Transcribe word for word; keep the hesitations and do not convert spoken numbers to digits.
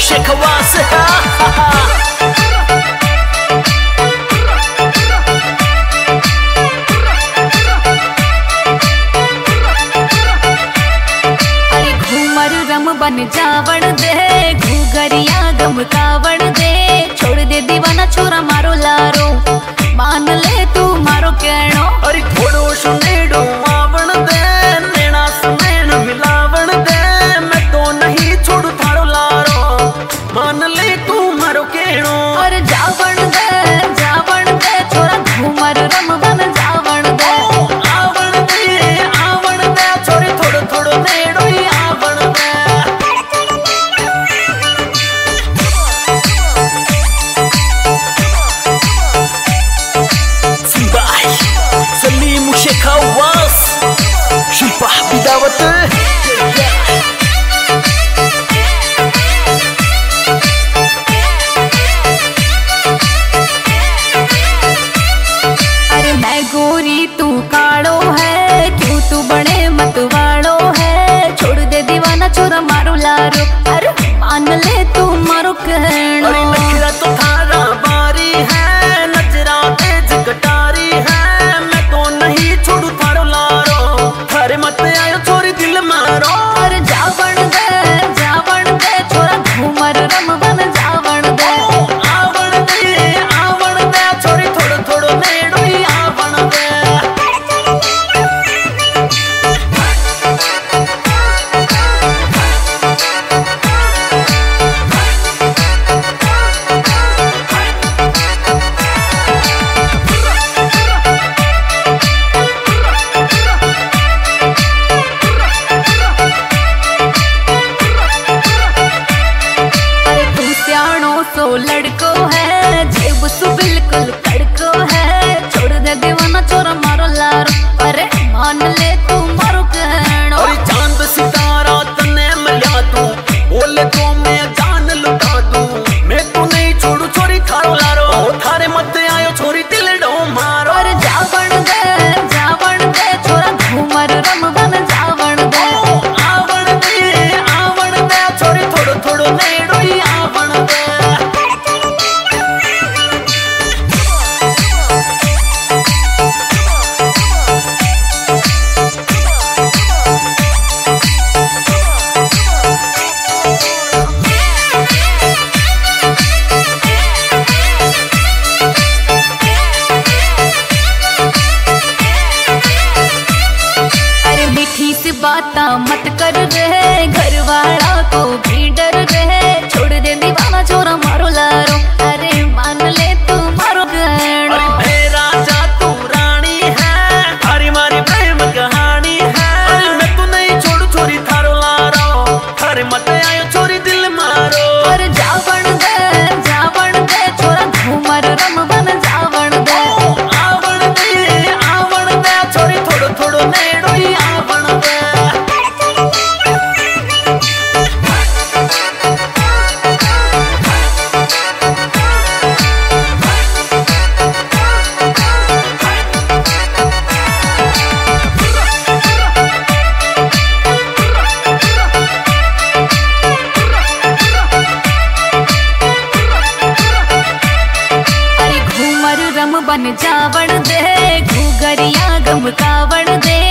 मुझे खवास अरे घूमर रम बन जावण दे, घूगरिया गम कावण दे, छोड़ दे दीवाना छोरा मारो लारो, मान ले तू मारो कहनो। अरे थोड़ो सुनेड़ो आवण दे, नैना सुनैन मिलावण दे, मैं तो नहीं छोड़ू थारो लारो, मान ले तू मारो कहनो। और जावण दे जावण दे छोरा घूमर रम बन जावण दे, आवण दे आवण दे छोरी थोड़ो थोड़ो नेड़ो ही आवण दे। Simbai Salim Sheikh Awas Shilpah Bidawat अरे मैं गोरी तू काड़ो है, क्यों तू बड़े मतवाड़ो है, छोड़ दे दीवाना छोरा मारो लारो, अरे मान ले तू मारो कहनो। अरे नखरा तो थारा बारी है, नजरा तेज कटारी है, मैं तो नहीं छोड़ू थारो लारो, थारे मत आयो छोरी दिल मारो। और जावण दे जावण दे छोरा घूमर रम बन जावण दे, आवण दे आवण दे छोरी थोड़ो थोड़ो नेड़ो ही आवण दे। अरे तू सियाणो सो लड़को है, जेब सु बिल्कुल कड़को है, छोड़ दे दीवाना छोरा मारो लारो, अरे मान ले तू मारो कहनो। और चांद सितारा तने मिला दूं, बोले तो मैं जान लुटा दूं, मैं तो नहीं छोड़ू छोरी थारो लारो, थारे मत आयो छोरी दिल डो मारो। और जावण दे जावण दे छोरा घूमर रम बन जावण दे, आवण दे आवण दे छोरी थोड़ो थोड़ो नेड़ो ही आवण दे। अरे मीठी सी बाता मत कर रहे, घर वाला को भी डर रहे, छोड़ दे दीवाना छोरा मारो लारो, अरे मान ले तू मारो कहनो। अरे मैं राजा तू रानी है, थारी मारी प्रेम कहानी है, अरे मैं तो नहीं छोड़ू छोरी थारो लारो, थारे मत आयो छोरी दिल मारो। और जावण दे जावण दे छोरा घूमर रम बन जावण दे, आवण दे आवण दे छोरी थोड़ो थोड़ो नेड़ो ही आवण दे। अरे घूमर रम बन जावण दे, घूगरिया गम कावण दे,